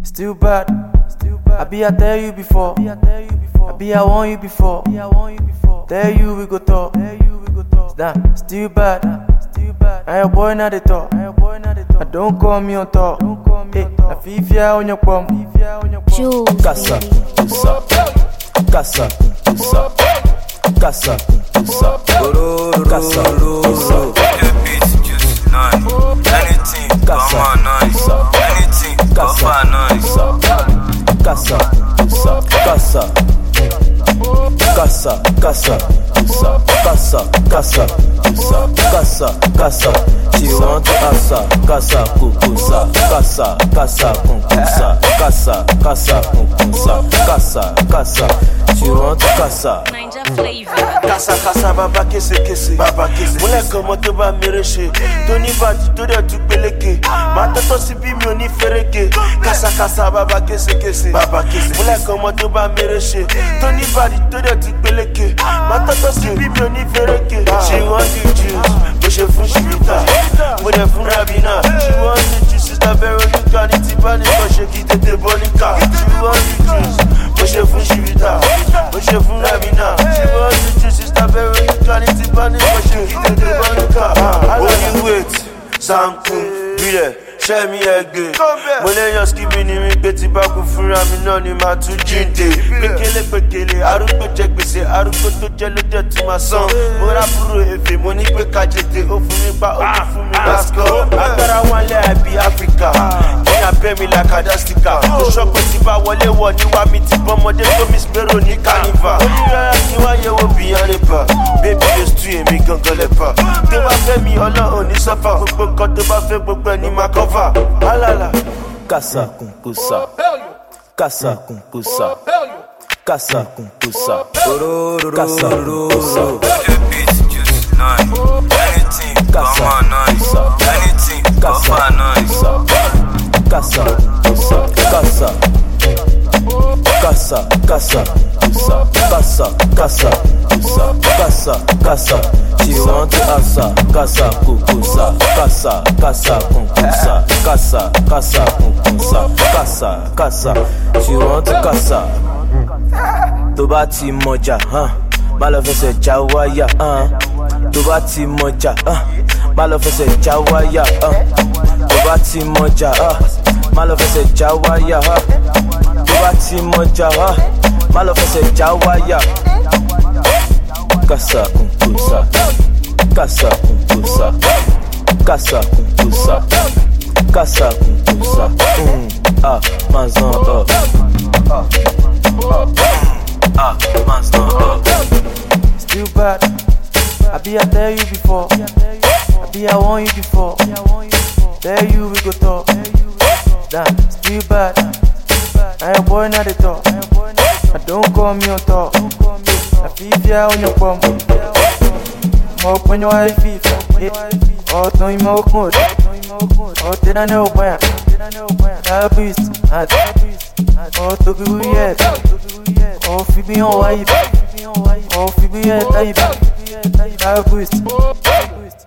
Still bad. I tell you before. I want you before. Tell you we go talk. Nah, still bad. I your boy not the talk. I don't call me on talk. Hey, I fifia on your bum. Casa, tusa. Casa, tusa. Casa, tusa. Casa, tusa. Anything, come on, nice. Anything, come on, nice. Casa, tusa. Casa. Casa, casa, tusa. Casa, casa, tusa. Casa, casa. She want to asa, casa, kukusa. Casa, casa, kukusa. Casa, casa, kukusa. Casa, casa. She want to casa. Ninja flavor. Casa, casa, baba kese kese. Baba kese. Mole komo to ba mereche. Tony Badi to de tu peleke. Matoto si bi mi oni fereke. Casa, casa, baba kese kese. Baba kese. Mole komo to ba mereche. Tony Badi to de tu peleke. Matoto si bi mi oni fereke. She want the juice, but she fun shivita. With a fun rabina. She want the juice, sister Veronica. Niti bani, but she get the bonica. She want the juice, but she fun shivita. But she fun rabina. She want the juice, sister Veronica. Niti bani, but she get the bonica. Only wait, Sanku, be there. Share me again. Moleyan skibi ni mi pe ti ba ku fúnra mi náà ni ma tún jíǹde. Pékélé arúgbó jẹ gbèsè arúgbó tó jẹ ló jẹ tí ma san. Mo ra búrò efe mo ní pé ká jètè ó fún mi pa ó ní fún mi lásìkò. Agbára wọn lé àbí Áfíríkà. Ní abẹ́ mi la kàdásíkà. Mo sọ pé tí bá wọlé wọ ní wá mi ti bọ́mọdé tó mi spero ní kánífà. Onírárá kí wá yẹ wo bìyàn lè bà. Bébí lè stu èmi gangan lè bà. Tó bá fẹ́ mi ọlọ́run ní sọ́fà. Gbogbo nǹkan tó bá fẹ́ gbogbo ẹni máa kọ́fà. Alala. Casa com puça. Casa com puça. Casa com puça. Casa com puça. Anything, come on, nice. Anything, come on, nice. Casa com puça. Casa. Casa, casa, puça. Casa, casa, puça. Casa, casa. She want to asa, casa, kukusa. Casa, casa, kukusa. Casa, casa, kukusa. Casa, casa. She want to casa. Tó bá ti mọ̀jà, má lọ fẹsẹ̀ já wáyà, Tó bá ti mọ̀jà, má lọ fẹsẹ̀ já wáyà, Tó bá ti mọ̀jà, má lọ fẹsẹ̀ já wáyà, Tó bá ti mọ̀jà, má lọ fẹsẹ̀ já wáyà. Casa com puça. Casa com puça. Casa com puça. Casa com puça. Mas não, mas não, Still bad. I tell you before. I want you before. Tell you we go talk. Nah, still bad. I your boy not the talk. I don't call me on talk. I fifia on your bum. Mo open your eye FIFA. Oh, don't you mo good. Oh, did I know where? That beast. Oh, to be weird. Oh, Phoebe on wife. Oh, Phoebe, yeah, type. That beast.